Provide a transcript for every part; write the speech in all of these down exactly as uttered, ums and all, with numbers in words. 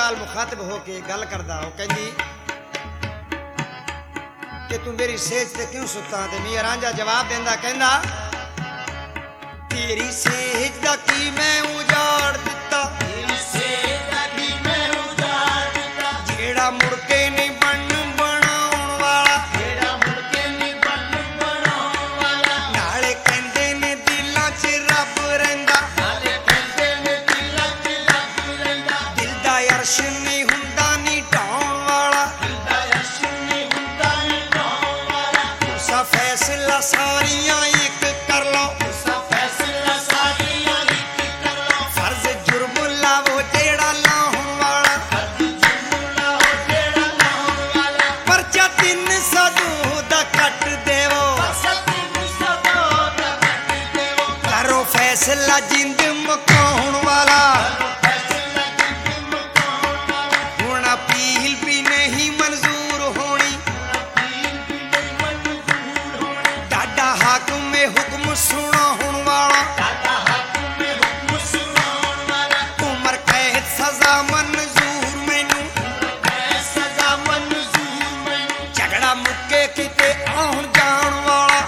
नाल मुखातिब होके गल करदा हो कहंदी कि तू मेरी सेज ते क्यों सुता ते मियां रांझा जवाब देंदा कहंदा तेरी सेज दा की मैं उजाड़ दिता तेरी सेज दा की मैं उजाड़ दिता जेड़ा मुड़ के नहीं बन बनाउण वाला जेड़ा मुड़ के नहीं बन बनाउण वाला नाले कहंदे ने दिलां च रब रहिंदा नाले कहंदे ने दिलां च रब रहिंदा दिल दा अर्श नहीं हुंदा नहीं ढाउण वाला दिल दा अर्श नहीं हुंदा नहीं ढाउण वाला तुसा फैसला सारियां एक कर लो फैसला जिंद मकाउण वाला हुण अपील भी नहीं मंजूर होनी डाडा हाकिम हुक्म सुनाउण वाला उमर कैद सजा मंजूर मैनू झगड़ा मुक्के किते आउण जाण वाला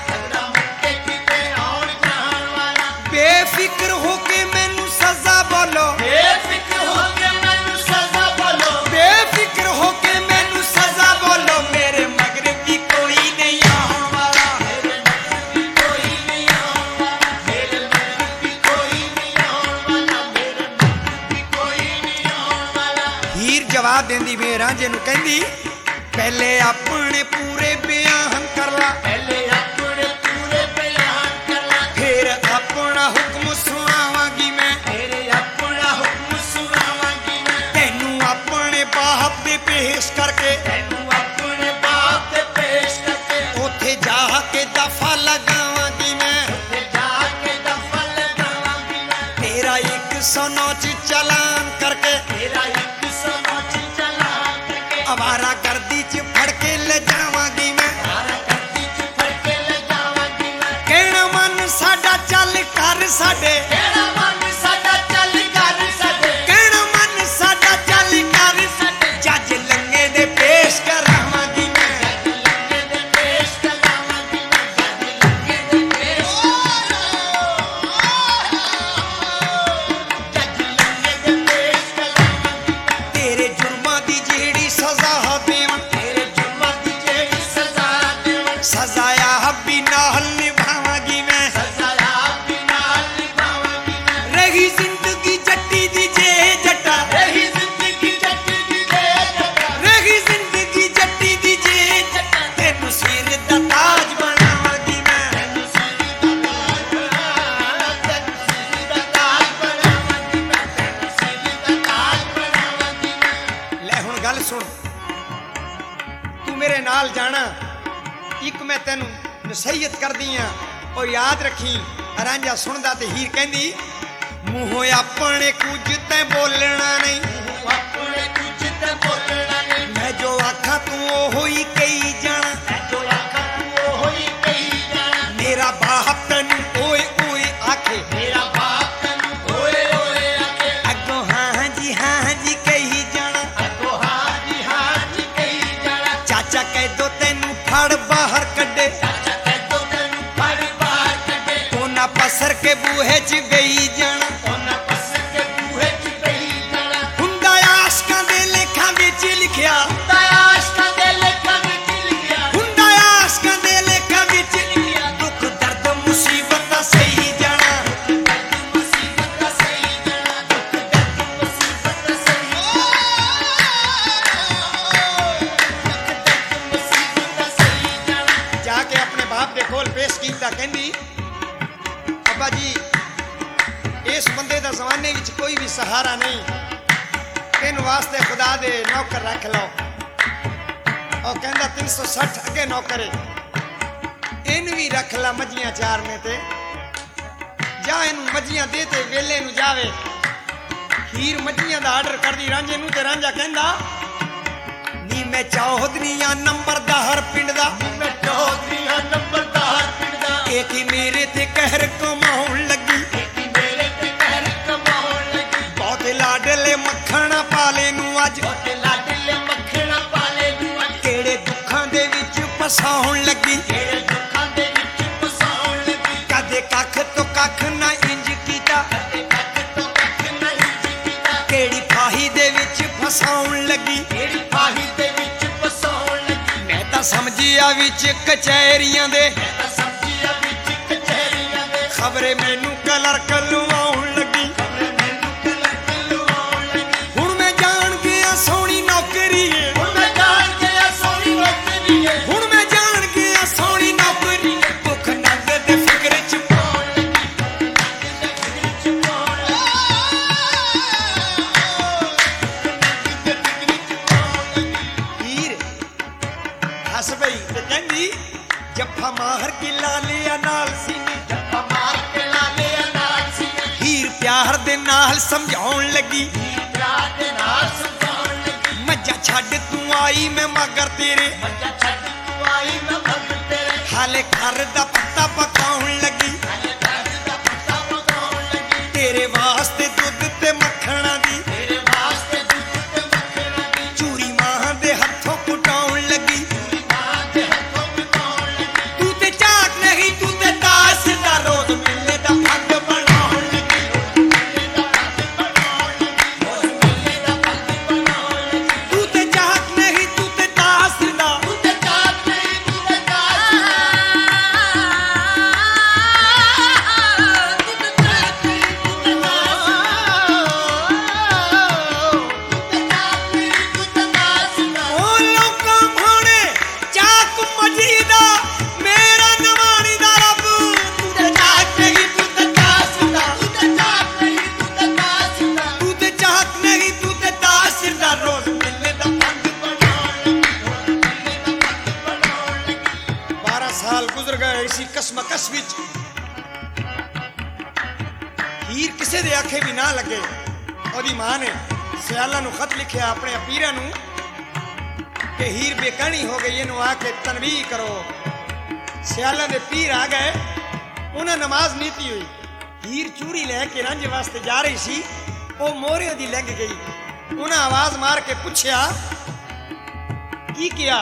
बेफिक्र होके मैनू सजा बोलो बेफिक्र होके मैनू सजा बोलो बेफिक्र होके मैनू सजा बोलो मेरे मगर भी कोई नहीं आउण वाला मेरे मगर भी कोई नहीं आउण वाला मेरे मगर भी कोई नहीं आउण वाला मेरे मगर भी कोई नहीं आउण वाला हीर जवाब देंदी वे रांझे नू कहंदी पहले अपने पूरे बयान कर ला पहले अपने पूरे बयान कर ला फिर अपना हुक्म सुनावांगी मैं तेरे अपना हुक्म सुनावांगी मैं तेनू अपने बाप दे पेश करके तेनू अपने बाप दे पेश करके ओथे जाके दफा लगावांगी मैं ओथे जाके दफा लगावांगी मैं तेरा एक सौ नौ च चालान करके तेरा एक सौ नौ च चालान करके आवारा गर्दी च फड़ के ले जावांगी मैं आवारा गर्दी च फड़ के ले जावांगी मैं कहना मन साडा चल कर साडे कहना मन साडा चल कर साडे कहना मन साडा चल कर साडे जज लंगे दे पेश करावांगी मैं जज लंगे दे पेश करावांगी मैं जज लंगे दे पेश जज लंगे दे पेश करावांगी तेरे जुर्मां दी जेड़ी सजा देवां तेरे जुर्मां दी जेड़ी सजा देवां सजाया हब्बी नाल निभावांगी मैं सजाया हब्बी नाल निभावांगी मैं रही जिंदगी जट्टी दी जे जट्टा रही जिंदगी जट्टी दी जे जट्टा रही जिंदगी जट्टी दी जे जट्टा तेनू सिर दा ताज बनावांगी मैं तेनू सिर दा ताज बनावांगी तेनू सिर दा ताज बनावांगी मैं तेनू सिर दा ताज बनावांगी मैं ले हुण गल सुन तू मेरे नाल जाना एक मैं तेनू नसीहत कर दी हां और याद रखी रांझा सुनदा ते हीर कहंदी मूंहों अपने कुछ ते बोलना नहीं अपने कुछ ते बोलना नहीं मैं जो आखा तू ओहो ही कही जाना मैं जो आखा तू ओहो ही कही जाना मेरा बाप तैनू ओए ओए आखे मेरा बाप तैनू ओए ओए आखे अगो हां जी हां जी कही जाना अगो हां जी हां जी कही जाना चाचा कह दो तैनू फड़ बाहर कड्डे चाचा कह दो तैनू फड़ बाहर कड्डे ओना पसर के बूहे च गई जाना ओना पसर के बूहे च गई जाना हुंदा आशकां दे लेखां विच लिखिया हुंदा आशकां दे लेखां विच लिखिया हुंदा आशकां दे लेखां विच लिखिया दुख दर्द मुसीबत दा सही जाना दुख दर्द मुसीबत दा सही जाना दुख दर्द मुसीबत दा सही दुख दर्द मुसीबत दा सही जाना जाके अपने बाप दे कोल पेश कीता कहंदी अब्बा जी इस बंदे दा जमाने विच कोई भी सहारा नहीं इन वास्ते खुदा दे नौकर रख लो और कहंदा तीन सौ साठ अगे नौकर इन भी रख ला मजियां चार में ते जा इन मजियां दे ते वेले नु जावे हीर मजियां दा आर्डर कर दी रांझे नु ते रांझा कहंदा नी मैं चौधरीया नंबरदार पिंड दा मैं चौधरीया नंबरदार पिंड दा एक ही मेरे ते कहर कमाउण लगी एक ही मेरे ते कहर कमाउण लगी बहुत लाडले मक्खणा पाले नु अज ਫਸਾਉਣ ਲੱਗੀ ਤੇਰੇ ਦੁੱਖਾਂ ਦੇ ਵਿੱਚ ਫਸਾਉਣ ਲੱਗੀ ਕਦੇ ਕੱਖ ਤੋਂ ਕੱਖ ਨਾ ਇੰਜ ਕੀਤਾ ਕਦੇ ਕੱਖ ਤੋਂ ਕੱਖ ਨਾ ਇੰਜ ਕੀਤਾ ਕਿਹੜੀ ਫਾਹੀ ਦੇ ਵਿੱਚ ਫਸਾਉਣ ਲੱਗੀ ਤੇਰੀ ਫਾਹੀ ਦੇ ਵਿੱਚ ਫਸਾਉਣ ਲੱਗੀ ਮੈਂ ਤਾਂ ਸਮਝਿਆ ਵਿੱਚ ਕਚਹਿਰੀਆਂ ਦੇ ਮੈਂ ਤਾਂ ਸਮਝਿਆ ਵਿੱਚ ਕਚਹਿਰੀਆਂ ਦੇ ਖਬਰੇ ਮੈਨੂੰ ਕਲਰਕ ਲਵਾਉਣ ਲੱਗੀ ਖਬਰੇ ਮੈਨੂੰ ਕਲਰਕ ਲਵਾਉਣ ਲੱਗੀ ਹੁਣ ਮੈਂ ਜਾਣ ਗਿਆ ਸੋਹਣੀ ਨੌਕਰੀ ਏ ਹੁਣ ਮੈਂ ਜਾਣ ਗਿਆ ਸੋਹਣੀ ਨੌਕਰੀ ਏ ਹੁਣ ਮੈਂ ਜਾਣ ਗਿਆ ਸੋਹਣੀ ਨੌਕਰੀ ਭੁੱਖ ਨੰਗ ਦੇ ਫਿਕਰ ਚ ਪਾਉਣ ਲੱਗੀ ਤੇ ਫਿਕਰ ਚ ਪਾਉਣ ਹੀਰ ਹੱਸ ਪਈ ਤੇ ਕਹਿੰਦੀ ਜੱਫਾ ਮਾਰ ਕੇ ਲਾ ਲਿਆ ਨਾਲ ਸੀਨੇ ਜੱਫਾ ਮਾਰ ਕੇ ਲਾ ਲਿਆ ਨਾਲ ਸੀ ਹੀਰ ਪਿਆਰ ਦੇ ਨਾਲ ਸਮਝਾਉਣ ਲੱਗੀ ਪਿਆਰ ਦੇ ਨਾਲ ਸਮਝਾਉਣ ਲੱਗੀ ਮੱਝਾਂ ਛੱਡ ਤੂੰ ਆਈ ਮੈਂ ਮਗਰ ਤੇਰੇ ਮੱਝਾਂ ਛੱਡ ਤੂੰ ਆਈ ਮੈਂ ਭੰਗ ਤੇਰੇ ਹਾਲੇ ਘਰ ਦਾ ਪੱਤਾ ਪਕਾਉਣ ਲੱਗੀ ਹਾਲੇ ਦਰਦ ਦਾ ਪੱਤਾ ਪਕਾਉਣ ਲੱਗੀ ਤੇਰੇ ਵਾਸਤੇ ਦੁੱਧ ਤੇ ਮੱਖਣਾ ਦੀ ਤੇਰੇ ਵਾਸਤੇ ਦੁੱਧ ਤੇ ਮੱਖਣਾ ਦੀ ਚੂਰੀ ਮਾਂ ਦੇ ਹੱਥੋਂ ਕੁਟਾਉਣ ਲੱਗੀ ਪੂਰੀ ਮਾਂ ਦੇ ਹੱਥੋਂ ਪਕਾਉਣ ਲੱਗੀ ਤੂੰ ਤੇ ਝਾਕ ਨਹੀਂ ਤੂੰ ਤੇ ਦਾਸ ਦਾ ਰੋਜ਼ ਮਿਲਨੇ ਦਾ ਫੱਗ ਬਣਾਉਣ ਲੱਗੀ ਮੇਲੇ ਦਾ ਪੱਗ ਬਣਾਉਣ ਲੱਗੀ ਉਸ ਮੇਲੇ ਦਾ ਪੱਗ ਬਣਾਉਣ ਲੱਗੀ ਤੂੰ ਤੇ ਝਾਕ ਨਹੀਂ ਤੂੰ ਤੇ ਦਾਸ ਦਾ ਤੂੰ ਤੇ ਜਾਤ ਨਹੀਂ ਤੂੰ ਤੇ ਦਾਸ ਤੂੰ ਤੇ ਜਾਤ ਨਹੀਂ ਤੂੰ ਤੇ ਦਾਸ ਤੂੰ ਤੇ ਜਾਤ ਨਹੀਂ ਤੂੰ ਤੇ ਦਾਸ ਉਹ ਲੋਕਾਂ ਭਾਣੇ ਚਾਕ ਮਜੀ ਦਾ ਮੇਰਾ ਨਵਾਣੀ ਦਾ ਰੱਬ ਤੂੰ ਤੇ ਝਾਕ ਨਹੀਂ ਤੂੰ ਤੇ ਦਾਸ ਦਾ ਤੂੰ ਤੇ ਜਾਤ ਨਹੀਂ ਤੂੰ ਤੇ ਦਾਸ ਤੂੰ ਤੇ ਝਾਕ ਨਹੀਂ ਤੂੰ ਤੇ ਦਾਸ ਦਾ ਰੋਜ਼ ਮਿਲਨੇ ਦਾ ਪੱਗ ਬਣਾਉਣ ਲੱਗੀ ਮੇਲੇ ਦਾ ਪੱਗ ਬਣਾਉਣ ਲੱਗੀ ਬਾਰਾਂ ਸਾਲ ਗੁਜ਼ਰ ਗਏ ਇਸੀ ਕਸਮਕਸ ਵਿੱਚ ਹੀਰ ਕਿਸੇ ਦੇ ਆਖੇ ਵੀ ਨਾ ਲੱਗੇ ਉਹਦੀ ਮਾਂ ਨੇ ਸਿਆਲਾਂ ਨੂੰ ਖਤ ਲਿਖਿਆ ਆਪਣੇ ਪੀਰਾਂ ਨੂੰ ਕਿ ਹੀਰ ਬੇਕਣੀ ਹੋ ਗਈ ਇਹਨੂੰ ਆ ਕੇ ਤਨਵੀਹ ਕਰੋ ਸਿਆਲਾਂ ਦੇ ਪੀਰ ਆ ਗਏ ਉਹਨਾਂ ਨਮਾਜ਼ ਨੀਤੀ ਹੋਈ ਹੀਰ ਚੂੜੀ ਲੈ ਕੇ ਰੰਜ ਵਾਸਤੇ ਜਾ ਰਹੀ ਸੀ ਉਹ ਮੋਹਰੇ ਦੀ ਲੰਘ ਗਈ ਉਹਨਾਂ ਆਵਾਜ਼ ਮਾਰ ਕੇ ਪੁੱਛਿਆ ਕੀ ਕਿਹਾ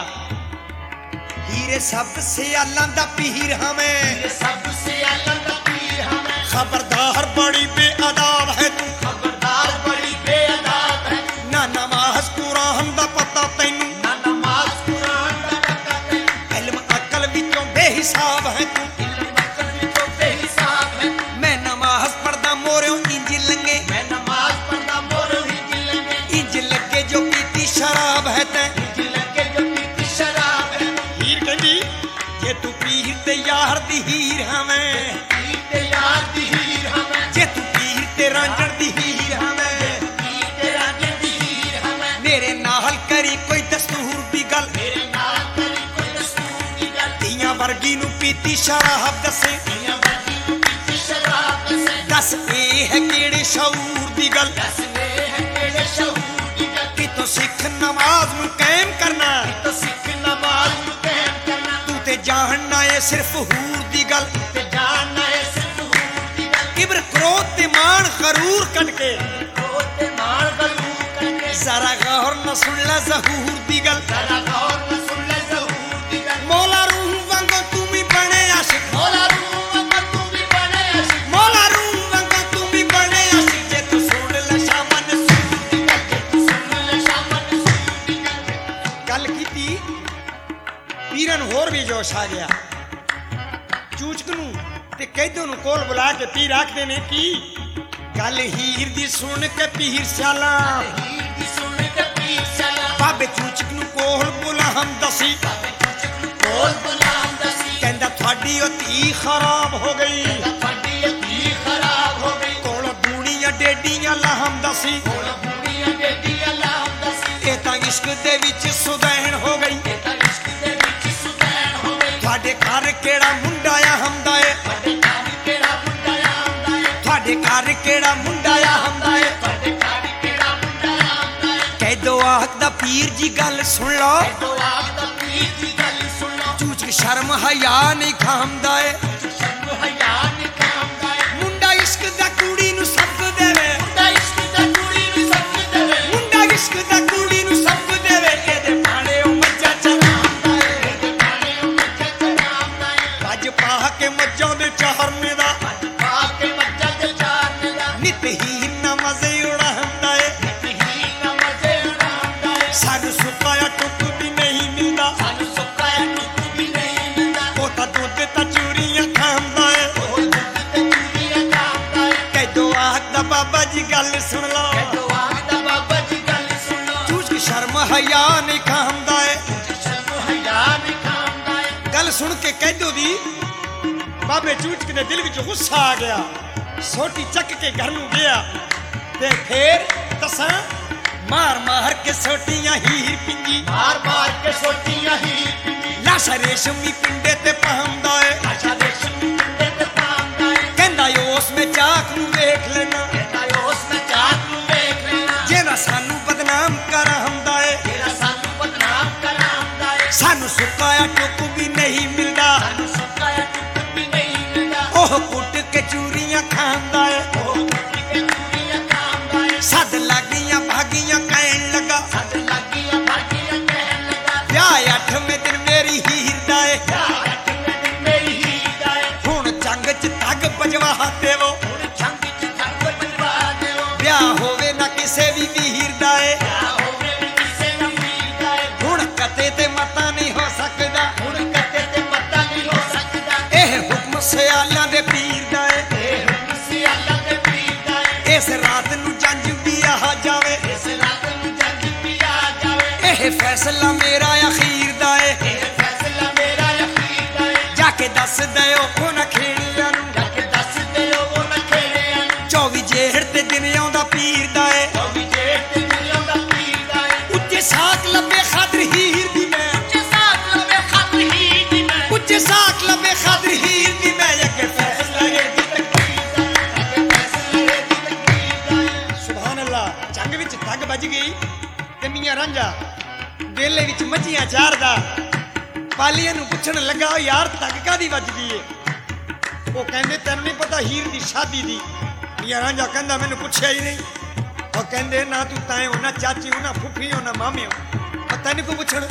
ਹੀਰੇ ਸਭ ਸਿਆਲਾਂ ਦਾ ਪੀਰ ਹਮੇ ये सब सियालन दा पीर हमें खबरदार बड़ी बेअदाब है तू खबरदार बड़ी बेअदाब है ना नमाज कुरान दा पता तैनू ना नमाज कुरान दा पता तैनू इल्म अकल विचों बेहिसाब है तू इल्म अकल विचों बेहिसाब है मैं नमाज पढ़दा मोरियों इंज लंगे मैं नमाज पढ़दा मोर ही जिलंगे इंज लगे जो पीती शराब है तै जिलंगे जो पीती शराब है हीर कहंदी जे तू पीर ते यार दी हीर हमें पीर ते यार दी हीर हमें जे तू पीर ते रांझण दी हीर हमें पीर ते रांझण दी हीर हमें मेरे नाल करी कोई दस्तूर दी गल मेरे नाल करी कोई दस्तूर दी गल तियां वर्गी नू पीती शराब दसे दियां वर्गी नू पीती शराब दसे दस ए है केड़े शऊर दी गल दस वे है केड़े शऊर दी गल कितों सिख नमाज नू कायम करना तो सिख नमाज नू कायम करना तू ते जानना है सिर्फ हूर दी गल ते जानना है सिर्फ हूर दी गल किब्र क्रोध ते मान गरूर कट के ओ ते मार गलूर करके जरा गौर न सुन ला जहूर दी गल जरा गौर न सुन ले जहूर दी गल मौला रूह वांगो तू भी बने आशिक मौला रूह वांगा तू भी बने आशिक मौला रूह वांगो तू भी बने आशिक जे तू सुन ला शामन सूर दी गल के तू सुन ले शामन सूर दी गल गल कीती ਪੀਰਾਂ ਨੂੰ ਹੋਰ ਵੀ ਜੋਸ਼ ਆ ਗਿਆ ਚੂਚਕ ਨੂੰ ਤੇ ਕੈਦੋਂ ਨੂੰ ਕੋਲ ਬੁਲਾ ਕੇ ਪੀਰ ਆਖਦੇ ਨੇ ਕੀ ਗੱਲ ਹੀਰ ਦੀ ਸੁਣ ਕੇ ਪੀਰ ਸਿਆਲਾ हीर दी सुन के पीर चला ਬਾਬੇ ਚੂਚਕ ਨੂੰ ਕੋਲ ਬੁਲਾ ਹਮ ਦਸੀ बोल गुलाम दसी ਕਹਿੰਦਾ ਤੁਹਾਡੀ ਉਹ ਧੀ ਖਰਾਬ ਹੋ ਗਈ फटी धी खराब हो गई ਕੋਲ ਦੂਣੀਆਂ ਡੇਡੀਆਂ ਲਹਮ ਦਸੀ बोल बुढ़िया बेटी अल्लाह दसी ਇਹ ਤਾਂ ਇਸ਼ਕ ਦੇ ਵਿੱਚ ਸੁਦੈਣ ਹੋ ਗਈ ते इश्क दे विच सुदैन हो गई ਤੁਹਾਡੇ ਘਰ ਕਿਹੜਾ ਮੁੰਡਾ ਆ ਹਮਦਾ ਏ बड़े कान केड़ा मुंडा आंदा है ਤੁਹਾਡੇ ਘਰ ਕਿਹੜਾ ਮੁੰਡਾ ਆ ਹਮਦਾ ਏ बड़े कान केड़ा मुंडा आंदा है ਕਹਿਦੋ ਆਖਦਾ ਪੀਰ ਜੀ ਗੱਲ ਸੁਣ ਲਓ तो आप दा पीर दी गल सुन लो ਚੂਚਕ ਸ਼ਰਮ ਹਯਾ ਨਹੀਂ ਖਾਂਦਾ ਏ शर्म हया निकामदा है ਮੁੰਡਾ ਇਸ਼ਕ ਦਾ ਕੁੜੀ ਨੂੰ ਸਬਕ ਦੇਵੇ मुंडा इश्क दा कुड़ी नु सब देवे ਮੁੰਡਾ ਇਸ਼ਕ ਦਾ ਕੁੜੀ ਨੂੰ ਸਬਕ ਦੇਵੇ ਇਹਦੇ ਬਾਣੇ ਉਹ ਮੱਝਾਂ ਚਰਾਉਂਦਾ ਏ ते गाने ओ होई बाबे चूचक दे दिल विच गुस्सा आ गया सोटी चक के घर नूं गया ते फिर दसां मार मार के सोटियां हीर पिंजी मार मार के सोटियां हीर पिंजी लाशा रेशमी पिंडे ते पहमदा है लाशा रेशमी पिंडे ते पहमदा है कहंदा उस में चाक नूं वेख लेना कहंदा उस में चाक नूं वेख लेना जेना सानू बदनाम कर हमदा है जेना सानू बदनाम कर हमदा है सानू सुकाया टुक भी नहीं मिलदा सानू सुकाया टुक भी नहीं मिलदा ओह कुट के चूरियां खांदा है ओह कुट के चूरियां खांदा है सद लागियां भागियां कहन लगा सद लागियां भागियां कहन लगा ब्याह अठवें दिन मेरी हीर दा है ब्याह अठवें दिन मेरी हीर दा है हुण जंग च तग बजवा देवो हुण जंग च तग बजवा देवो ब्याह होवे ना किसे भी वीर दा है ब्याह होवे भी किसे ना वीर दा है हुण कते ते मता नहीं हो सकदा हुण कते ते मता नहीं हो सकदा एह हुक्म सियालां दे पीर दा है एह हुक्म सियालां दे पीर दा है इस रात नू जंज भी आ जावे इस रात नू जंज भी आ जावे एह फैसला मेरा अखीर दा है एह फैसला मेरा अखीर दा है जाके दस दयो उन्हां खेड़ियां नू जाके दस दिओ उन्हां खेड़ियां नू चौबी जेठ ते दिन आउंदा पीर दा है चौबी जेठ ते दिन आउंदा पीर दा है ਉੱਚੇ ਸਾਕ ਲੱਭੇ ਖਾਦਰ ਹੀਰ ਦੀ ਮੈਂ ਉੱਚੇ ਸਾਕ ਲਵੇ ਖਤ ਹੀਰ ਦੀ ਮੈਂ ਉੱਚੇ ਸਾਕ ਲੱਭੇ ਖਾਦਰ ਹੀਰ ਦੀ ਮੈਂ ਅੱਗੇ ਫੈਸਲਾ ਇਹ ਦੀ ਤਕਦੀਰ ਦਾ ਅੱਗੇ ਫੈਸਲਾ ਇਹ ਦੀ ਤਕਦੀਰ ਦਾ ਹੈ ਸੁਭਾਨ ਅੱਲਾ ਜੰਗ ਵਿੱਚ ਤੱਗ ਵੱਜ ਗਈ ਤੇ ਮੀਆਂ ਰਾਂਝਾ ਵੇਲੇ ਵਿੱਚ ਮੱਝੀਆਂ ਚਾਰਦਾ ਪਾਲੀਆਂ ਨੂੰ ਪੁੱਛਣ ਲੱਗਾ ਉਹ ਯਾਰ ਤੱਗ ਕਾਦੀ ਵੱਜ ਗਈ ਏ ਉਹ ਕਹਿੰਦੇ ਤੈਨੂੰ ਨਹੀਂ ਪਤਾ ਹੀਰ ਦੀ ਸ਼ਾਦੀ ਦੀ ਮੀਆਂ ਰਾਂਝਾ ਕਹਿੰਦਾ ਮੈਨੂੰ ਪੁੱਛਿਆ ਹੀ ਨਹੀਂ ਉਹ ਕਹਿੰਦੇ ਨਾ ਤੂੰ ਤਾਏ ਉਹਨਾਂ ਚਾਚੀ ਉਹਨਾਂ ਫੁੱਫੀ ਉਹਨਾਂ ਮਾਮਿਓ ਉਹ ਤੈਨੂੰ ਕੋ ਪੁੱਛਣ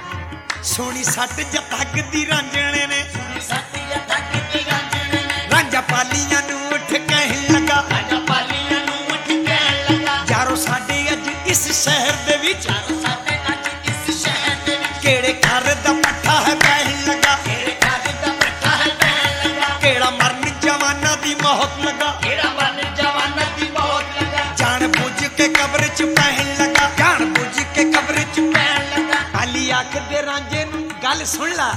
ਸੋਹਣੀ ਸੱਟ ਜਾਂ ਤੱਗ ਦੀ ਰਾਂਝਣੇ ਨੇ ਸੁਣੀ ਸਾਥੀ ਤੱਕ ਦੀ ਰਾਂਝਣੇ ਨੇ ਰਾਂਝਾ ਪਾਲੀਆਂ ਨੂੰ ਉੱਠ ਕਹਿਣ ਲੱਗਾ ਰਾਜਾ ਪਾਲੀਆਂ ਨੂੰ ਉੱਠ ਕਹਿਣ ਲੱਗਾ ਯਾਰੋ ਸਾਡੇ ਅੱਜ ਇਸ ਸ਼ਹਿਰ ਦੇ ਵਿੱਚ ਚਾਰੋ ਸਾਡੇ ਅੱਜ ਇਸ ਸ਼ਹਿਰ ਦੇ ਵਿੱਚ ਕਿਹੜੇ ਘਰ ਦਾ ਪੱਠਾ ਹੈ ਕਹਿਣ ਲੱਗਾ ਕਿਹੜੇ ਘਰ ਦਾ ਪੱਠਾ ਹੈ ਕਹਿਣ ਲੱਗਾ ਕਿਹੜਾ ਮਰਨ ਜਵਾਨਾਂ ਦੀ ਮੌਤ ਲੱਗਾ ਕਿਹੜਾ ਮਨ ਜਵਾਨਾਂ ਦੀ ਮੌਤ ਲੱਗਾ ਜਾਣ ਬੁੱਝ ਕੇ ਕਬਰ ਚ ਪਹਿਣ ਲੱਗਾ ਜਾਣ ਬੁੱਝ ਕੇ ਕਬਰ ਚ ਕਹਿਣ ਲੱਗਾ ਆਲੀ ਅੱਖ ਦੇ ਰਾਂਝੇ ਨੂੰ ਗੱਲ ਸੁਣ ਲਾ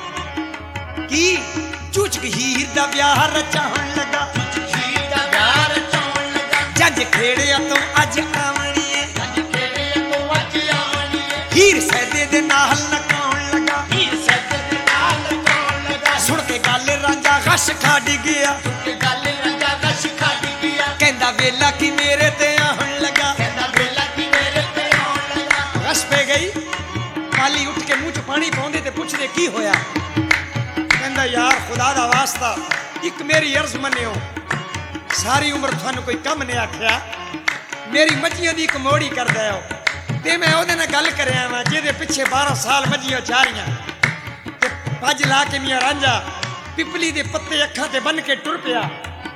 ਕੀ ਚੂਚਕ ਹੀਰ ਦਾ ਵਿਆਹ ਰਚਾਉਣ ਲੱਗਾ ਹੀਰ ਦਾ ਵਿਆਹ ਰਚਾਉਣ ਲੱਗਾ ਜੱਜ ਖੇੜਿਆ ਤੋਂ ਅੱਜ ਆਵਣੀ ਏ ਅੱਜ ਕਿਹੜੇ ਤੋਂ ਅੱਜ ਆਉਣੀ ਏ ਹੀਰ ਸੈਦੇ ਦੇ ਨਾਲ ਨਕਾਉਣ ਲੱਗਾ ਹੀਰ ਸੱਜੇ ਦੇ ਨਾਲ ਲਗਾਉਣ ਲੱਗਾ ਸੁਣ ਕੇ ਗੱਲ ਰਾਂਝਾ ਗਸ਼ ਖਾ ਡਿੱਗਿਆ ਕਿ ਗੱਲ ਰਾਜਾ ਗਸ਼ ਖੱਡ ਗਿਆ ਕਹਿੰਦਾ ਵੇਲਾ ਕੀ ਮੇਰੇ ਤੇ ਆਉਣ ਲੱਗਾ ਕਹਿੰਦਾ ਵੇਲਾ ਕੀ ਮੇਰੇ ਤੇ ਆਉਣ ਲੱਗਾ ਰਸ ਪੈ ਗਈ ਕਾਲੀ ਉੱਠ ਕੇ ਮੂੰਹ ਚ ਪਾਣੀ ਪਾਉਂਦੇ ਤੇ ਪੁੱਛਦੇ ਕੀ ਹੋਇਆ ਕਹਿੰਦਾ ਯਾਰ ਖੁਦਾ ਦਾ ਵਾਸਤਾ ਇੱਕ ਮੇਰੀ ਅਰਜ਼ ਮੰਨਿਓ ਸਾਰੀ ਉਮਰ ਤੁਹਾਨੂੰ ਕੋਈ ਕੰਮ ਨਹੀਂ ਆਖਿਆ ਮੇਰੀ ਮੱਝੀਆਂ ਦੀ ਇੱਕ ਮੋੜੀ ਕਰਦਾ ਹੋ ਤੇ ਮੈਂ ਉਹਦੇ ਨਾਲ ਗੱਲ ਕਰਿਆ ਵਾਂ ਜਿਹਦੇ ਪਿੱਛੇ ਬਾਰਾਂ ਸਾਲ ਮੱਝੀਆਂ ਚਾਰੀਆਂ ਤੇ ਭੱਜ ਲਾ ਕੇ ਮੀਆਂ ਰਾਂਝਾ ਪਿਪਲੀ ਦੇ ਪੱਤੇ ਅੱਖਾਂ ਤੇ ਬੰਨ ਕੇ ਟੁਰ ਪਿਆ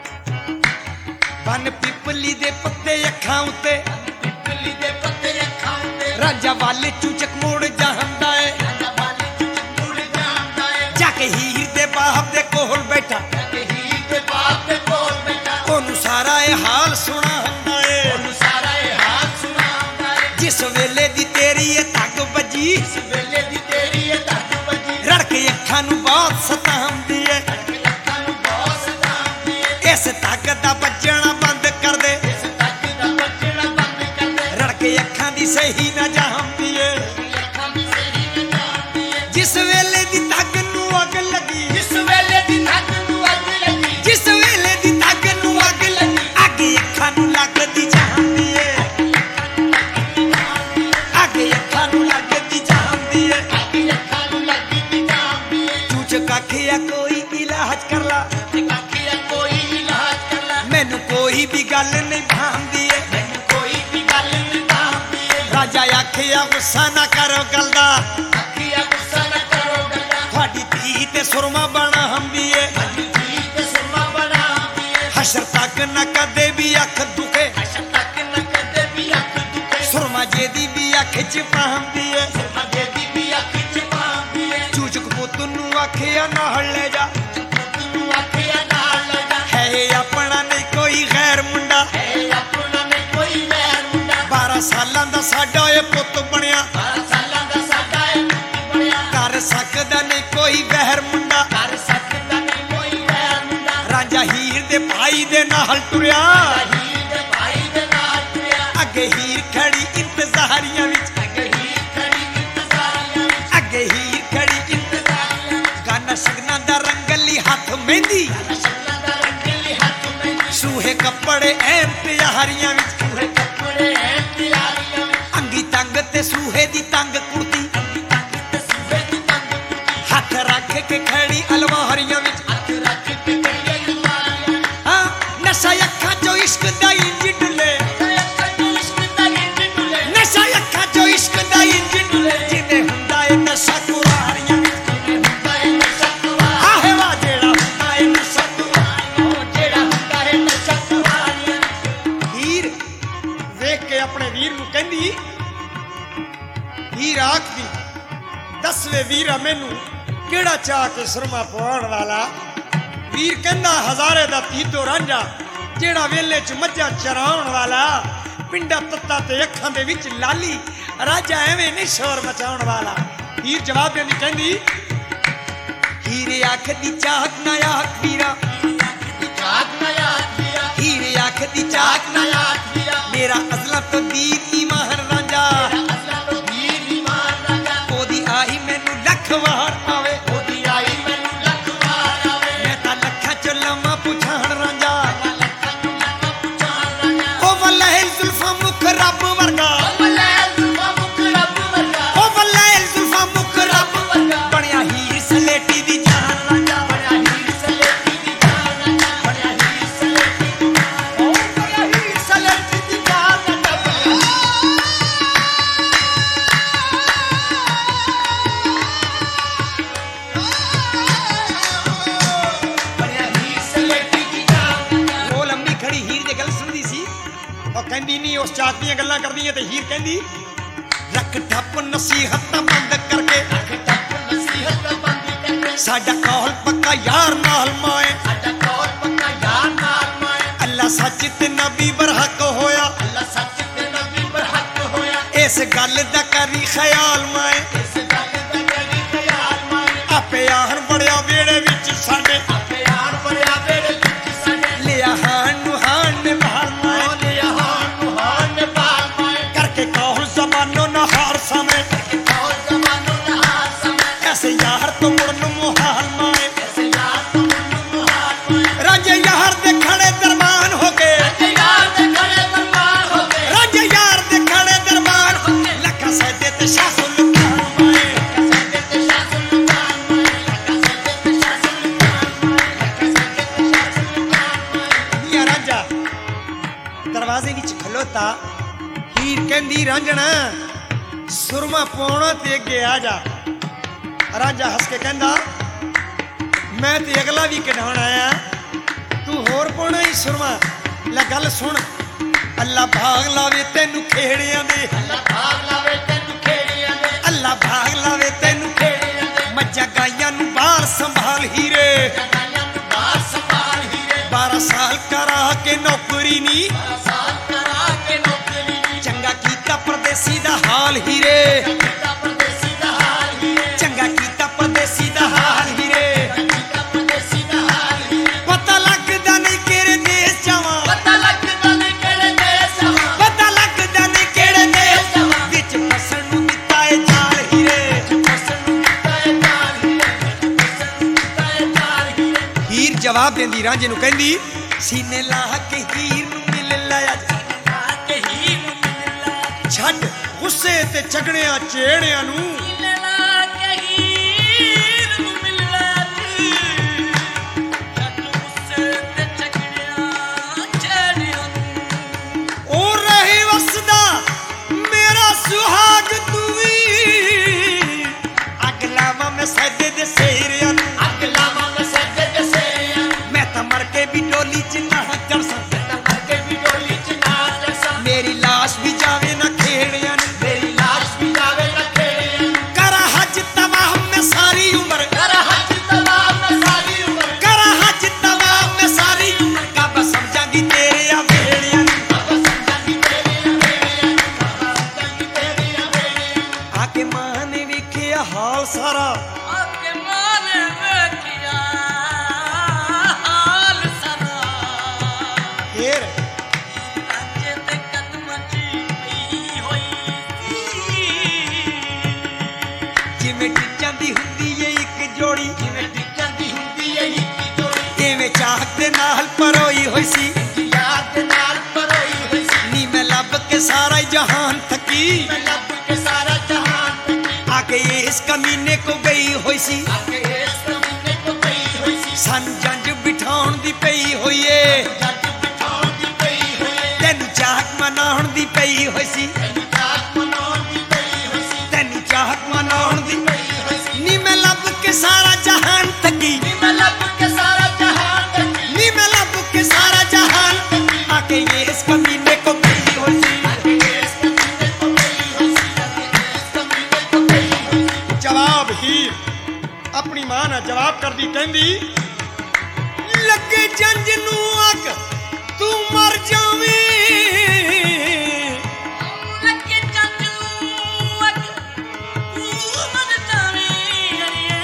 ਬੰਨ ਪਿਪਲੀ ਦੇ ਪੱਤੇ ਅੱਖਾਂ ਉੱਤੇ ਪਿੱਪਲੀ ਦੇ ਪੱਤੇ ਅੱਖਾਂ ਉੱਤੇ ਰਾਂਝਾ ਵਾਲੇ ਚੂਚਕ ਮੋੜ ਜਾਂਦਾ ਏ ਰਾਜਾ ਬਾਲੀ ਚ ਮੁੜ ਜਾਂਦਾ ਏ ਜਾ ਕੇ ਹੀਰ ਦੇ ਬਾਪ ਦੇ ਕੋਲ ਬੈਠਾ ਕਿ ਹੀਰ ਦੇ ਬਾਪ ਦੇ ਕੋਲ ਬੈਠਾ ਉਹਨੂੰ ਸਾਰਾ ਇਹ ਹਾਲ ਸੁਣਾ ਹੁੰਦਾ ਏ ਉਹਨੂੰ ਸਾਰਾ ਇਹ ਹਾਲ ਸੁਣਾਉਂਦਾ ਏ ਜਿਸ ਵੇਲੇ ਦੀ ਤੇਰੀ ਇਹ ਤੱਗ ਵੱਜੀ ਇਸ ਵੇਲੇ ਦੀ ਤੇਰੀ ਇਹ ਧੱਕ ਵੱਜੀ ਰੜ ਕੇ ਅੱਖਾਂ ਨੂੰ ਬਹੁਤ ਸਤਾਉਂਦੀ ਏ ਕਿ ਅੱਖਾਂ ਨੂੰ ਬਹੁਤ ਸਤਾਉਂਦੀ ਏ ਇਸ ਤੱਗ ਦਾ ਵੱਜਣਾ ਬੰਦ ਕਰ ਦੇ ਇਸ ਧੱਕ ਦਾ ਵੱਜਣਾ ਬੰਦ ਕਰ ਦੇ ਰੜ ਕੇ ਅੱਖਾਂ ਦੀ ਸਹੀ ਨਾ ਜਾਂਦੀ ਏ ਅੱਖਾਂ ਦੀ ਸਹੀ ਨਾ ਜਾਂਦੀ ਏ ਜਿਸ ਵੇਲੇ ਦੀ ਤੱਗ ਨੂੰ ਅੱਗ ਲੱਗੀ ਜਿਸ ਵੇਲੇ ਦੀ ਧੱਕ ਨੂੰ ਅੱਗ ਲੱਗੀ ਜਿਸ ਵੇਲੇ ਦੀ ਤੱਗ ਨੂੰ ਅੱਗ ਲੱਗੀ ਅੱਗ ਅੱਖਾਂ ਨੂੰ ਲੱਗਦੀ ਜਾਂਦੀ ਏ ਅੱਗ ਅੱਖਾਂ ਨੂੰ ਲੱਗਦੀ ਜਾਂਦੀ ਏ ਅੱਗ ਅੱਖਾਂ ਨੂੰ ਲੱਗੀ ਦੀ ਜਾਂਦੀ ਏ ਚੂਚਕ ਆਖਿਆ ਕੋਈ ਇਲਾਜ ਕਰ ਲਾ ਤੇ ਆਖਿਆ ਕੋਈ ਇਲਾਜ ਕਰ ਲੈ ਮੈਨੂੰ ਕੋਈ ਵੀ ਗੱਲ ਨਹੀਂ ਭਾਂਦੀ ਏ ਮੈਨੂੰ ਕੋਈ ਵੀ ਗੱਲ ਨਹੀਂ ਭਾਂਦੀ ਏ ਰਾਜਾ ਆਖਿਆ ਗੁੱਸਾ ਨਾ ਕਰੋ ਗੱਲ ਦਾ ਆਖਿਆ ਗੁੱਸਾ ਨਾ ਕਰੋ ਗੱਲਾਂ ਤੁਹਾਡੀ ਧੀ ਤੇ ਸੁਰਮਾ ਬਣਾ ਹੰਦੀ ਏ ਸਾਡੀ ਧੀ ਤੇ ਸੁਰਮਾ ਬਣਾਉਂਦੀ ਏ ਹਸ਼ਰ ਤੱਕ ਨਾ ਕਦੇ ਵੀ ਅੱਖ ਦੁਖੇ ਅਸ਼ ਤੱਕ ਨਾ ਕਦੇ ਵੀ ਅੱਖ ਦੁਖੇ ਸੁਰਮਾ ਜਿਹਦੀ ਵੀ ਅੱਖ ਚ ਪਾਉਂਦੀ ਏ ਸੁਰਮਾ ਜਿਹਦੀ ਵੀ ਅੱਖ ਚ ਪਾਉਂਦੀ ਏ ਚੂਚਕ ਪੁੱਤ ਨੂੰ ਆਖਿਆ ਨਾਲ ਲੈ ਜਾ ਤੂੰ ਆਖਿਆ ਨਾਲ ਲੈ ਜਾ ਹੈ ਇਹ ਆਪਣਾ ਨਹੀਂ ਕੋਈ ਗੈਰ ਮੁੰਡਾ ਇਹ ਆਪਣਾ ਨਹੀਂ ਕੋਈ ਵੈਰ ਮੁੰਡਾ ਬਾਰਾਂ ਸਾਲਾਂ ਦਾ ਸਾਡਾ ਇਹ ਪੁੱਤ ਬਣਿਆ ਬਾਰਾਂ ਸਾਲਾਂ ਦਾ ਸਾਡਾ ਇਹ ਪੁੱਤ ਬਣਿਆ ਕਰ ਸਕਦਾ ਨਹੀਂ ਕੋਈ ਵਹਿਰ ਮੁੰਡਾ ਕਰ नाल टुरिया हीर दे भाई दे नाल टुरिया अगे हीर खड़ी इंतजारियां विच अगे हीर खड़ी इंतजारियां विच अगे हीर खड़ी इंतजारियां गाना शगना दा रंगली हाथ मेहंदी शगना दा रंगली हाथ मेहंदी सूहे कपड़े ऐन त्यारियां विच सूहे कपड़े ऐन त्यारियां विच अंगी तंग ते सूहे दी तंग कुर्ती अंगी तंग ते सूहे दी तंग कुर्ती हाथ रख के खड़ी अलमारियां विच हाथ रख के खड़ी अलमारियां हाँ नशा अखा जो इश्क दा इंज डुले नशा अखा जो इश्क दा इंज डुले जिवें हुंदा ए नशा कुरारियां आहे वा जेड़ा हुंदा ए नशा कुरारियां जेड़ा हुंदा है नशा कुरारियां हीर वेख के अपने वीर नूं कहंदी हीर आखदी दसवे वीरा मैनू केड़ा चाह के सुरमा पवाउण वाला वीर कहंदा हजारे दा तीतो रांझा जेड़ा वेले च मज्झां चराउण वाला पिंडा तत्ता ते अखां दे विच लाली राजा एवें नहीं शोर मचाउण वाला हीर जवाब देंदी कहंदी हीरे आखदी चाहक ना आख वीरा चाक ना याद दिया हीरे आखदी चाहक ना याद दिया मेरा अजला तो दीन ईमान रांझा असला तो वीर ईमान राजा ओदी आई मैनू लख वार आवे ओदी आई मैनू लख वार आवे मैं ता लखा चो लम्मा पुछाण रांझा लखा नू लखा पुछाण राजा ओ वल्लाह जुल्फा मुख रब वर्गा वल्ले जुल्फा मुख रब वर्गा ओ वल्लाह जुल्फा मुख रब वर्गा बणिया हीर सलेटी दी जान रांझा बड़ा हीर सलेटी दी जान राजा बड़ा हीर सलेटी दी जान ओ बड़ा हीर सलेटी दी जान राजा बड़ा हीर सलेटी दी जान राजा ओ लंबी खड़ी हीर दे गल सुनदी सी ओ कहंदी नहीं उस चाक दी गल्लां करदी है ते हीर कहंदी रख ठप नसीहत बंद करके रख टप नसीहत बंद करके साडा कौल पक्का यार नाल माए साडा कौल पक्का यार नाल माए अल्लाह सच ते नबी बरहक होया अल्लाह सच ते नबी पर हक होया इस गल दा करी ख्याल माए इस गल दा करी ख्याल माए आपे आहन बड़िया वेड़े विच साडे आपे आन बड़िया वेड़े विच साडे लिया हान नु हान ने मार माए ओले हान नु हान ने बाल माए करके कौल जमानो न हार समय कौल जमानो ना हार समय ऐसे यार तो मुड़न मुहाल माए ऐसे यार तो मुन्नु हार माए राजे यार दे खड़े दरबान हो गए ऐसे यार दे खड़े दरबार हो गए राजे यार दे खड़े दरबान हो गए लखा सैदे ते शाहुल खान माए सैदे ते शासुल खान माए सैदे ते शासुल खान माए सैदे ते शासुल खान माए मियां रांझा दरवाजे विच खलोता हीर कहंदी रांझणा सुरमा पाउणा ते अगे आ जा रांझा हंस के कहंदा मैं ते अगला भी कढाउण आया तू होर पाउणा ही सुरमा ला गल सुन अल्लाह भाग लावे तैनू खेड़ियां दे अल्लाह भाग लावे तैनू खेड़ियां दे अल्लाह भाग लावे तैनू खेड़ियां दे मज्जा गाइयां नू बाहर संभाल हीरे गाइयां नू बाहर संभाल हीरे बारह साल करा के नौकरी नी साल करा के नौकरी दी चंगा कीता परदेसी दा हाल हीरे कीता परदेसी दा हाल हीरे चंगा कीता परदेसी दा हाल हीरे कीता परदेसी दा हाल हीरे पता लगदा नहीं केड़े देश जावां पता लगदा नहीं केड़े देश जावां पता लगदा नहीं केड़े देश जावां विच फसण नू दिता ए जाल हीरे फसन नू कीता ए जाल हीरे फसन नू कीता ए जाल हीरे हीर जवाब देंदी रांझे नू कहंदी सीने लाह के हीर नू मिल लाया के ही नू मिलला छੱਡ गुस्से ते झगड़ियां चेड़ियां नू मिलला के ही नू मिलला जट गुस्से ते झगड़ियां छेड़ियां ओ रही वसदा मेरा सुहाग तू भी अगला मैं सैदे दे सेरियां नू अग लावा मैं सैदे दे सेरियां मैं तां मर के भी डोली च ना कर सकदा तमर के भी डोली च ना दसा मेरी लाश भी जावे ना खेड़ियां नू मेरी लाश भी जावे ना खेड़ियां करा हज तबाह में सारी उम्र कर हज तमाम में सारी उम्र करा हज तबाह में सारी उम्र कब समझांगी तेरे आ भेड़ियां नू अब समझांगी तेरी अवेड़ियां अब समझांगी तेरी अवेड़ियां आके मां ने वेखिया हाल सारा आके माने वेखिया हाल सदा ਟਿੱਚਾਂ ਦੀ ਹੁੰਦੀ ਏ ਇੱਕ ਜੋੜੀ, ਜਿਵੇਂ ਟਿੱਚਾਂ ਦੀ ਹੁੰਦੀ ਏ ਇੱਕ ਜੋੜੀ, ਐਵੇਂ ਚਾਹਤ ਦੇ ਨਾਲ ਪਰੋਈ ਹੋਈ ਸੀ, ਯਾਦ ਦੇ ਨਾਲ ਪਰੋਈ ਹੋਈ ਸੀ। ਨੀ ਮੈਂ ਲੱਭ ਕੇ ਸਾਰਾ ਹੀ ਜਹਾਨ ਥੱਕੀ, ਮੈਂ ਲੱਭ ਕੇ ਸਾਰਾ ਜਹਾਨ ਤੱਕੀ, ਆਕੇ ਇਸ ਕਮੀਨੇ ਕੋ ਗਈ ਹੋਈ ਸੀ, ਆਕੇ ਇਸ ਕਮੀਨੇ ਤੋਂ ਪਈ ਹੋਈ ਸੀ। ਸਾਨੂੰ ਜੰਜ ਬਿਠਾਉਣ ਦੀ ਪਈ ਹੋਈ ਏ, ਜੱਜ ਬਿਠਾਉਣ ਦੀ ਪਈ ਹੋਈ ਏ, ਤੈਨੂੰ ਚਾਹਤ ਮਨਾਉਣ ਦੀ ਪਈ ਹੋਈ ਸੀ, ਤੈਨੂੰ ਚਾਹਤ ਮਨਾਉਣ ਦੀ ਪਈ ਹੋਈ ਸੀ, ਤੈਨੂੰ ਚਾਹਤ ਮਨਾਉਣ ਦੀ ਪਈ ਹੋਈ ਸੀ। ਨੀ ਮੈਂ ਲੱਭ ਕੇ ਸਾਰਾ ਜਹਾਨ ਥੱਕੀ, ਨੀ ਮੈਂ ਲੱਭ ਕੇ ਸਾਰਾ ਜਹਾਨ ਤੱਕੀ, ਨੀ ਮੈਂ ਲੱਭ ਕੇ ਸਾਰਾ ਜਹਾਨ, ਆਕੇ ਇਸ ਕਮੀਨੇ ਕੋ ਗਈ ਹੋਈ ਸੀ। ਆਕੇ ਇਸ ਕਮੀਨੇ ਤੋਂ ਪਈ ਹੋਈ ਸੀ, ਆਕੇ ਇਸ ਕਮੀਨੇ ਤੋਂ ਪਈ ਹੋਈ ਸੀ। ਜਵਾਬ ਹੀਰ ਆਪਣੀ ਮਾਂ ਨਾਲ ਜਵਾਬ ਕਰਦੀ ਕਹਿੰਦੀ, ਲੱਗੇ ਜੰਜ ਨੂੰ ਅੱਗ ਤੂੰ ਮਰ ਜਾਵੇਂ, ਲੱਗੇ ਜੰਜ ਨੂੰ ਅੱਗ ਤੂੰ ਮਰ ਜਾਵੇਂ,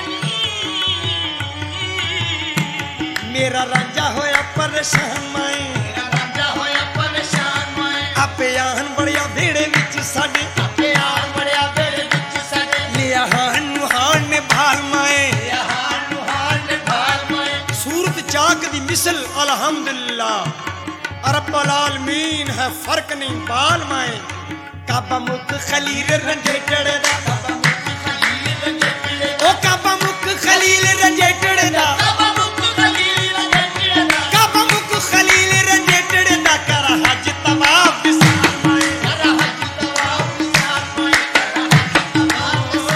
ਮੇਰਾ ਰਾਂਝਾ ਹੋਇਆ ਪਰੇਸ਼ਾਨ ਮੈਂ, ਮੇਰਾ ਰਾਂਝਾ ਹੋਇਆ ਪਰੇਸ਼ਾਨ ਮੈਂ, ਆਪੇ ਆਹਨ ਬੜਿਆ ਵਿਹੜੇ ਵਿੱਚ ਸਾਡੇ, ਆਪੇ ਆਣ ਬੜਿਆ ਵੇਲੇ ਵਿੱਚ ਸਾਡੇ, ਲਿਆ ਹਾਨ ਨੂੰ ਹਾਨ ਨੇ ਭਾਲ ਮੈਂ, ਯਹਾਨ ਨੂੰ ਹਾਲ ਨੇ ਭਾਲ ਮੈਂ। सूरत चाक दी मिसल अल्हम्दुलिल्लाह, रब्बुल आलमीन है फर्क नहीं बाल माए, काबा मुख खलील रंजेटड़े दा, ਬਾਬਾ ਮੁਖ ਖਲੀਲ ਰੰਜੇਟੜੇ, ओ काबा मुख खलील रंजेटड़े दा, ਬਾਬਾ ਮੁਖ ਖਲੀਲ ਰੰਜੇਟੜੇ ਦਾ, काबा मुख खलील रंजेटड़े दा, कर हज तवाफ विसाल माए, ਕਰ ਹੱਜ ਤਵਾਫ ਵਿਸਾਲ ਮੈਂ, ਕਰ ਹੱਜ ਤਵਾਫ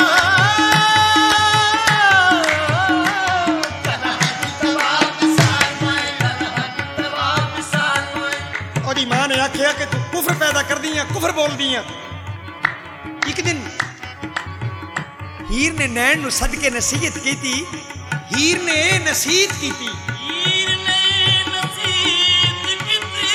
ਵਿਸਾਲ ਮੈਂ, ਕਰ ਹੱਜ ਤਵਾਫ ਵਿਸਾਲ ਮੈਂ। ओदी मां ने आखिया कि तू कुफर पैदा कर दी है, कुफर बोल दी है। एक दिन हीर ने नैन नु सद के नसीहत की थी, हीर ने नसीहत की थी, ਹੀਰ ਨੇ ਨਸੀਹਤ ਕੀਤੀ,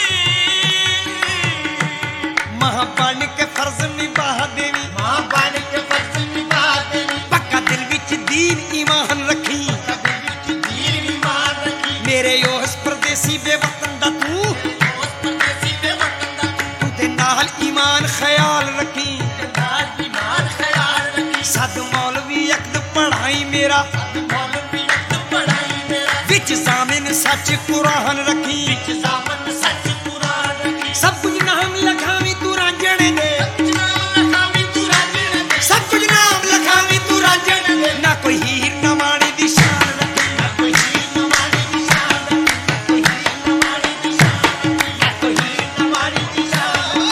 मां बन के फर्ज निभा देवी, ਮਾਂ ਬਣ ਕੇ ਫਰਜ਼ ਨਿਭਾ ਦੇਣੀ, पक्का दिल विच दीन ईमान रखी, ਕਦੇ ਵਿੱਚ ਦੀਨ ਈਮਾਨ ਰੱਖੀ। मेरे उस परदेसी बेवतन दा तू, ਉਸ ਪਰਦੇਸੀ ਦੇ ਵਤਨ ਦਾ तू ते नाल ईमान ख्याल रखी, ਨਾਲ ਈਮਾਨ ਖਿਆਲ ਰੱਖੀ। सद मौलवी अकद पढ़ाई मेरा, ਮੌਲਵੀ ਅਕਦ ਪੜਾਈ ਮੇਰਾ, विच जामिन सच कुरान रखी, ਵਿੱਚ ਜ਼ਾਮਨ ਸੱਚ ਕੁਰਾਨ ਰੱਖੀ। सब कुछ नाम लखावी तू रांझणे दे, ਨਾਮ ਲਖਾਵੀਂ ਤੂੰ ਰਾਂਝਣੇ ਦੇ, सब कुछ नाम लखावी तू रांझणे दे, ना कोई हीर ना माणी दी शान रखी, ਨਾ ਕੋਈ ਹੀਰ ਨਾ ਮਾੜੀ ਦੀ ਸ਼ਾਨ ਰੱਖੀ, ਨਾ ਕੋਈ ਹੀਰ ਨਾ ਮਾੜੀ ਦੀ ਸ਼ਾਨ ਰੱਖੀ, ਨਾ ਕੋਈ ਹੀਰ ਨਾ ਮਾੜੀ ਦੀ ਸ਼ਾਨ ਰੱਖੀ।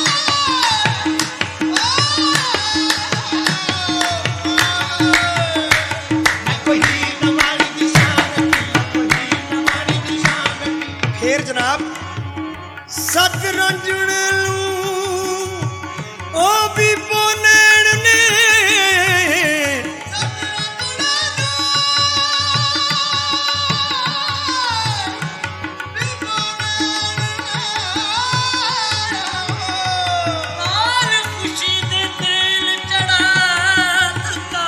ਨਾ ਕੋਈ ਹੀਰ ਨਾ ਮਾੜੀ ਦੀ ਸ਼ਾਨ ਰੱਖੀ, ਨਾ ਕੋਈ ਹੀਰ ਨਾ ਮਾੜੀ ਦੀ ਸ਼ਾਨ ਰੱਖੀ। फिर जनाब सत रांझणे लू ओ भी बोनैण ने, ਨਾਲ ਖੁਸ਼ੀ ਦੇ ਤੇਲ ਚੜਾ ਦਿੱਤਾ,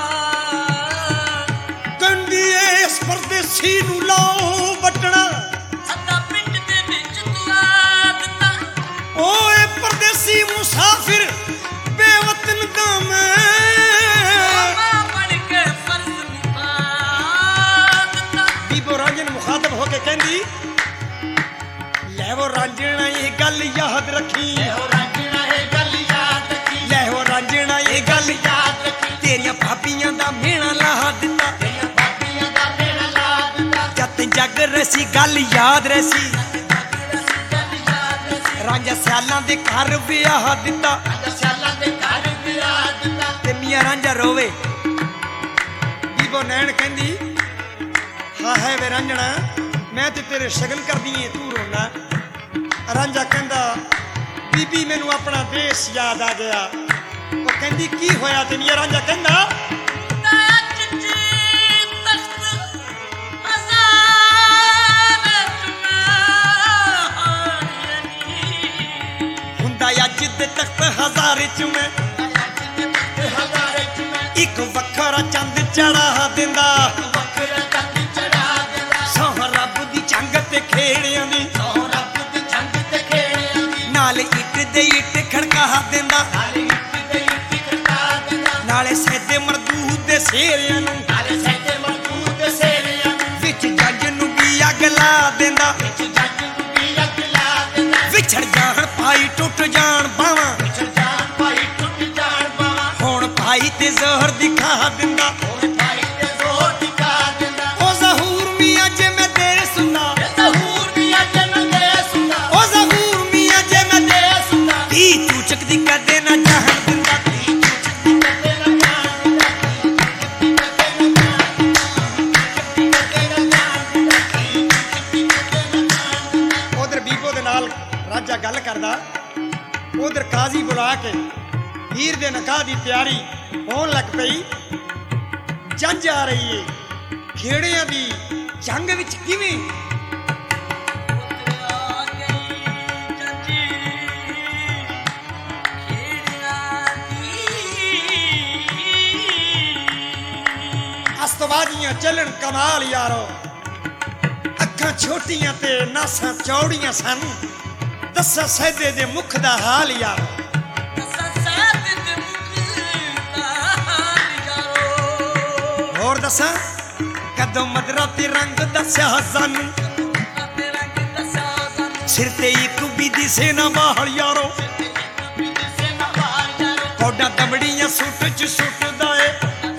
कंदी इस परदेसी नू लाओ बटना, ਸਦਾ ਪਿੰਡ ਦੇ ਵਿੱਚ ਤੁਆ ਦਿੱਤਾ, ओए परदेसी मुसाफिर बेवतन दा मैं, ਮਾਂ ਬਣ ਕੇ ਫਰਜ਼ ਨਿਭਾ ਦਿੱਤਾ। बीबो रांझण मुखातब होके कहंदी, ले वो रांझणा ये गल याद रखी, ਇਹੋ ਰਾਂਝਣਾ ਇਹ ਗੱਲ ਯਾਦ ਰੱਖੀ, ले वो रांझणा ये गल ਯਾਦ ਰੱਖੀ। तेरिया भाबियां दा मेणा ला दिता, ਤੇਰੀਆਂ ਬਾਬੀਆਂ ਦਾ ਮੇਰਾ ਲਾ ਦਿੱਤਾ, जत जग रसी गल याद रसी, ਗੱਲ ਯਾਦ ਰੱਖੀ। रांझा सियालां दे घर विआह दिता, ਰਾਂਝਾ ਸਿਆਲਾਂ ਦੇ ਘਰ ਵਿਆਹ ਦਿੱਤਾ, ते मियां रांझा रोवे, बीबो नैण कहंदी, हाँ है वे रांझणा मैं ते तेरे शगन करदी ऐ तू रोना। रांझा कहंदा, बीबी मैनू अपना देश याद आ गया। वो कहंदी की होया ते मियां रांझा कहंदा, ताज च तख्त हज़ार चुनारी, हुंदा अज दे तख्त हज़ार च मैं ਹਜ਼ਾਰੇ ਚ ਮੈਂ एक वखरा चंद चढ़ा दिंदा, ਵੱਖਰਾ ਚੰਦ ਚੜਾ ਦਿੰਦਾ, सौं रब दी जंग ते खेड़ियां दी, ਸੌ ਰੱਬ ਦੀ ਜੰਗ ਤੇ ਖੇੜਿਆਂ ਦੀ, नाल इट दे इट खड़का दिंदा, ਨਾਲੇ ਇੱਟ ਤੇ ਇੱਟ ਖੜਕਾ ਦਿੰਦਾ, नाले सैदे ਸਹਿਜੇ ਮਰਦੂਦ ਦੇ ਸੇਰਿਆਂ ਨੂੰ ਨਾਲੇ ਸਹਿਜੇ ਮਰਦੂਦ ਦੇ ਸੇਰਿਆਂ ਨੂੰ ਵਿੱਚ ਜੱਜ ਨੂੰ ਵੀ ਅੱਗ ਲਾ ਦਿੰਦਾ ਵਿੱਚ ਜੱਜ ਨੂੰ ਵੀ ਅੱਗ ਲਾ ਦਿੰਦਾ ਵਿਛੜ ਜਾਣ ਭਾਈ ਟੁੱਟ ਜਾਣ ਬਾਵਾਂ ਵਿਛੜ ਜਾਣ ਭਾਈ ਟੁੱਟ ਜਾਣ ਬਾਵਾਂ ਹੁਣ ਭਾਈ ਤੇ ਜ਼ਹਰ ਦਿਖਾ ਦਿੰਦਾ ਹੁਣ ਭਾਈ ਤੇ ਜ਼ੋਰ ਦਿਖਾ ਦਿੰਦਾ ਉਹ ਜ਼ਹੂਰ ਮੀਆਂ ਜੇ ਮੈਂ ਤੇਰੇ ਸੁਣਾ ਜ਼ਹੂਰ ਵੀ ਅੱਜ ਮੈਂ ਦੇ ਸੁਣਾ ਉਹ ਜ਼ਹੂਰ ਮੀਆਂ ਜੇ ਮੈਂ ਦੇ ਸੁਣਾ ਧੀ ਚੂਚਕ ਦੀ ਕਦੇ ਨਾ ਜਾਣ ਦਿੰਦਾ ਕਦੇ ਨਾ ਜਾਣ ਦਿੰਦਾ ਕਦੇ ਨਾ ਜਾਣ ਉਧਰ ਬੀਬੋ ਦੇ ਨਾਲ ਰਾਜਾ ਗੱਲ ਕਰਦਾ ਉਧਰ ਕਾਜ਼ੀ ਬੁਲਾ ਕੇ ਹੀਰ ਦੇ ਨਿਕਾਹ ਦੀ ਤਿਆਰੀ ਹੋਣ ਲੱਗ ਪਈ ਜੰਜ ਆ ਰਹੀ ਏ ਖੇੜਿਆਂ ਦੀ ਜੰਗ ਵਿੱਚ ਕਿਵੇਂ ਉਤਰਿਆ ਗਈ ਜੱਜੀ ਖੇੜਿਆਂ ਦੀ ਅਸਤਵਾਜੀਆਂ ਚੱਲਣ ਕਮਾਲ ਯਾਰੋ ਅੱਖਾਂ ਛੋਟੀਆਂ ਤੇ ਨਾਸਾਂ ਚੌੜੀਆਂ ਸਨ ਦੱਸਾਂ ਸਹਿਦੇ ਦੇ ਮੁਖ ਦਾ ਹਾਲ ਯਾਰੋ ਸਸਾਦ ਦੇ ਮੁਖ ਦਾ ਹਾਲ ਯਾਰੋ ਹੋਰ ਦੱਸਾਂ ਕਦੋਂ ਮਦਰਾ ਤੇ ਰੰਗ ਦੱਸਿਆ ਸਾਨੂੰ ਤੇ ਰੰਗ ਦੱਸਿਆ ਸਾਨੂੰ ਸਿਰ ਤੇ ਇੱਕ ਵੀ ਦਿਸੇ ਨਾ ਬਾਹਲ ਯਾਰੋ ਵੀ ਦਿਸੇ ਨਾ ਬਾਹਰ ਯਾਰੋ ਕੋਡਾ ਦਮੜੀਆਂ ਸੁੱਟ ਚ ਸੁੱਟਦਾ ਏ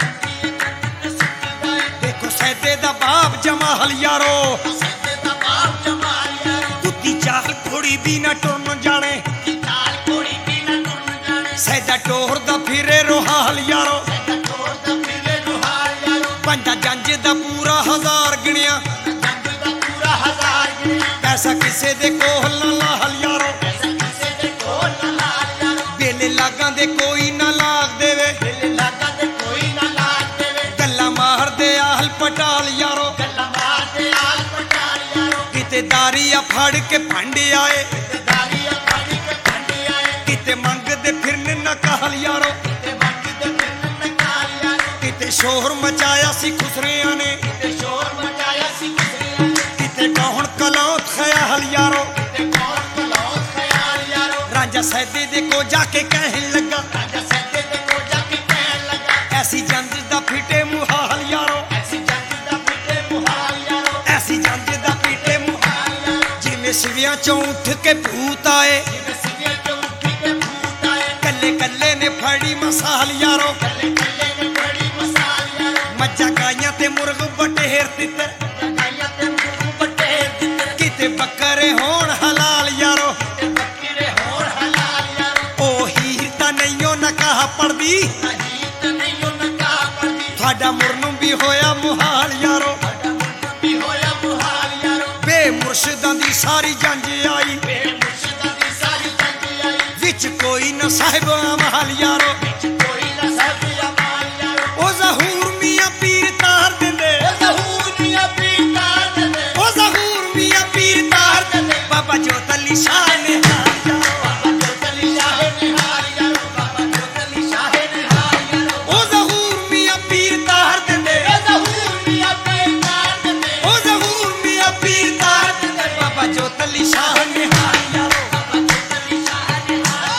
ਤੇ ਸੁੱਟਦਾ ਏ ਦੇਖੋ ਸਹਿਦੇ ਦਾ ਬਾਪ ਜਮਾਲ ਯਾਰੋ ਸੱਤੇ ਦਾ ਬਾਪ ਜਮਾਲ ਯਾਰੋ ਕੁੱਤੀ ਚਾਲ ਥੋੜੀ ਵੀ ਨਾ ਟੁਰਨ ਜਾਣੇ ਕਿ ਚਾਲ ਕੋੜੀ ਵੀ ਨਾ ਟੁੱਟ ਜਾਣੇ ਸਹਿਦਾ ਟੋਰ ਦਾ ਫਿਰੇ ਰੋਹਾਲ ਯਾਰੋ ਸੱਤਾ ਟੋਰ ਦਾ ਫਿਰੇ ਰੁਹਾਲ ਯਾਰੋ ਪੰਜਾ ਜੰਜ ਦਾ ਪੂਰਾ ਹਜ਼ਾਰ ਗਿਣਿਆ ਜੰਗ ਦਾ ਪੂਰਾ ਹਜ਼ਾਰ ਗਿਣਿਆ ਪੈਸਾ ਕਿਸੇ ਦੇ ਕੋਲ ਨਾ ਲਾਹਲ ਯਾਰੋ ਐਸਾ ਕਿਸੇ ਦੇ ਕੋਲ ਨਾ ਲਾਲ ਯਾਰੋ ਬੇਲੇ ਲਾਗਾਂ ਦੇ ਕੋਈ ਨਾ ਲਾਗ ਦੇਵੇ ਦਿਲ ਲਾਗਾ ਤੇ ਕੋਈ ਨਾ ਲਾਗ ਦੇਵੇ ਗੱਲਾਂ ਮਾਰਦੇ ਆਹਲ ਪਟਾਲ ਯਾਰੋ ਗੱਲਾਂ ਮਾਰਦੇ ਆਲ ਪਟਾਲ ਯਾਰੋ ਕਿਤੇ ਦਾਰੀਆ ਫੜ ਕੇ ਭੰਡ ਆਏ ਤੇ ਦਾਰੀਆਂ ਫੜ ਕੇ ਭੰਡੇ ਆਏ ਕਿਤੇ ਮੰਗਦੇ ਫਿਰਨ ਨਾ ਕਾਹਲ ਯਾਰੋ ਤੇ ਵੰਡ ਦੇ ਫਿਰਨ ਨਕਾਲ ਯਾਰੋ ਕਿਤੇ ਸ਼ੋਰ ਮਚਾਇਆ ਸੀ ਖੁਸਰਿਆਂ ਨੇ ਤੇ ਸ਼ੋਰ ਮਚਾਇਆ ਸੀ ਕਿਸਰਿਆਂ ਨੇ ਕਿਤੇ ਗਾਉਣ ਕਲੌਤ ਖਿਆਲ ਯਾਰੋ ਤੇ ਕੌਣ ਕਲੌਤ ਖਿਆਲ ਯਾਰੋ ਰਾਜਾ ਸੈਦੇ ਦੇ ਕੋ ਜਾ ਕੇ ਕਹਿਣ ਲੱਗਾ ਰਾਜਾ ਸੱਤੇ ਤੇ ਕੋ ਜਾ ਕੇ ਕਹਿਣ ਲੱਗਾ ਐਸੀ ਜੰਜ ਦਾ ਫਿੱਟੇ ਮੁਹਾਲ ਯਾਰੋ ਐਸੀ ਜੰਗ ਦਾ ਫਿੱਟੇ ਮੁਹਾਲ ਯਾਰੋ ਐਸੀ ਜੰਜ ਦਾ ਫਿੱਟੇ ਮੁਹਾਲ ਮੁਹਾਲ ਯਾਰੋ ਜਿਵੇਂ ਸਿਵਿਆਂ ਚੋਂ ਉੱਠ ਕੇ ਭੂਤ ਆਏ ਜਿਵੇਂ ਸਿਵਿਆਂ ਚੋਂ ਉੱਠ ਕੇ ਭੂਤ ਆਏ ਕੱਲੇ ਕੱਲੇ ਨੇ ਫੜੀ ਮਸਾਲ ਯਾਰੋ ਕੱਲੇ ਕੱਲੇ ਨੇ ਬੜੀ ਮਸਾਲ ਯਾਰੋ ਮੱਝਾਂ ਗਾਈਆਂ ਤੇ ਮੁਰਗ ਬਟੇਰ ਦਿੱਤੇ ਗਾਈਆਂ ਤੇ ਮੂੰਹ ਵੱਟੇ ਦਿੱਤੇ ਕਿਤੇ ਬੱਕਰੇ ਹੋਣ ਹਲਾਲ ਯਾਰੋ ਤੇ ਬੱਕਰੇ ਹੋਰ ਹਲਾਲ ਯਾਰੋ ਉਹ ਹੀਰ ਤਾਂ ਨਹੀਂਓ ਨਕਾਹ ਪੜਦੀ ਨਹੀਂ ਤਾਂ ਨਹੀਂ ਉਹ ਨਕਾਹ ਪੜਦੀ ਤੁਹਾਡਾ ਮੁਰਨੂ ਵੀ ਹੋਇਆ ਮੁਹਾਲ ਯਾਰੋ ਸਾਡਾ ਮੁੰਡਾ ਵੀ ਹੋਇਆ ਮੁਹਾਲ ਯਾਰੋ ਬੇ ਮੁਰਸ਼ਿਦਾਂ ਦੀ ਸਾਰੀ ਜੰਜ ਆਈ ਬੇ ਮੁਰਸ਼ਿਦਾਂ ਦੀ ਸਾਰੀ ਜੰਗ ਆਈ ਵਿੱਚ ਕੋਈ ਨਾ ਸਾਹਿਬ ਅਮਾਲ ਯਾਰੋ ਵਿੱਚ ਕੋਈ ਨਾ ਸਾਥੀਆ ਮਾਲ ਯਾਰੋ ਉਹ ਜ਼ਹੂਰ ਮੀਆਂ ਪੀਰ ਤਾਰ ਦਿੰਦੇ ਉਹ ਜ਼ਹੂਰ ਦੀਆਂ ਪੀਤਾਂ ਦੇ ਉਹ ਜ਼ਹੂਰ ਮੀਆਂ ਪੀਰ ਤਾਰ ਦਿੰਦੇ ਬਾਬਾ ਜੋਤ ਅਲੀ ਸ਼ਾਹ ਨੇ ਹਾਰ ਯਾਰੋ ਬਾਬਾ ਜੋਤਲੀ ਸ਼ਾਹੇ ਨਿਹਾਲ ਯਾਰੋ ਬਾਬਾ ਜੋਤਲੀ ਸ਼ਾਹੇ ਨਿਹਾਲ ਯਾਰੋ ਉਹ ਜ਼ਹੂਰ ਮੀਆਂ ਪੀਰ ਤਾਰ ਦਿੰਦੇ ਉਹ ਜ਼ਹੂਰ ਦੀਆਂ ਪੀਤਾਂ ਦੇ ਉਹ ਜ਼ਹੂਰ ਮੀਆਂ ਪੀਰ ਤਾਰ ਦਿੰਦੇ ਬਾਬਾ ਜੋਤ ਅਲੀ ਸ਼ਾਹ ਨੇ ਹਾਰ ਯਾਰੋ ਬਾਬਾ ਜੋਤਲੀ ਸ਼ਾਹੇ ਨਿਹਾਲ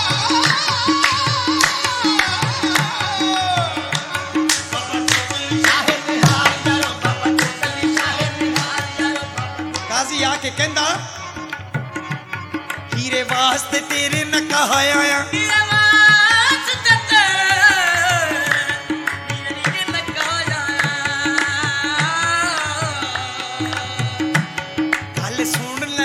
ਬਾਬਾ ਜੋਤਲੀ ਸ਼ਾਹੇ ਨਿਹਾਲ ਯਾਰੋ ਬਾਬਾ ਜੋਤਲੀ ਸ਼ਾਹੇ ਨਿਹਾਲ ਯਾਰੋ ਕਾਜ਼ੀ ਆ ਕੇ ਕਹਿੰਦਾ ਹੀਰੇ ਵਾਸਤੇ ਤੇਰੇ ਨਕਾਹ ਆਇਆ ਤੇਰਾ ਵਾਸਤੇ ਮੇਰੇ ਲਗਾਇਆ ਗੱਲ ਸੁਣ